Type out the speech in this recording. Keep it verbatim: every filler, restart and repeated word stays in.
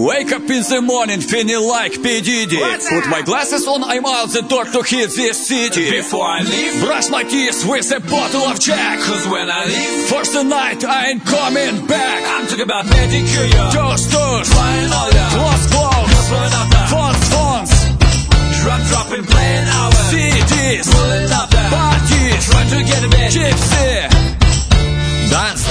Wake up in the morning feeling like P. Diddy. Put my glasses on, I'm out the door to hit this city. Before I leave, brush my teeth with a bottle of Jack. Cause when I leave, for the night I ain't coming back. I'm talking about pedicure, toast, toast, flying all down, close, close, pulling up now, phones, phones, drum dropping, playing hours, C Ds, pulling up now, parties, trying to get a bit gypsy, dance.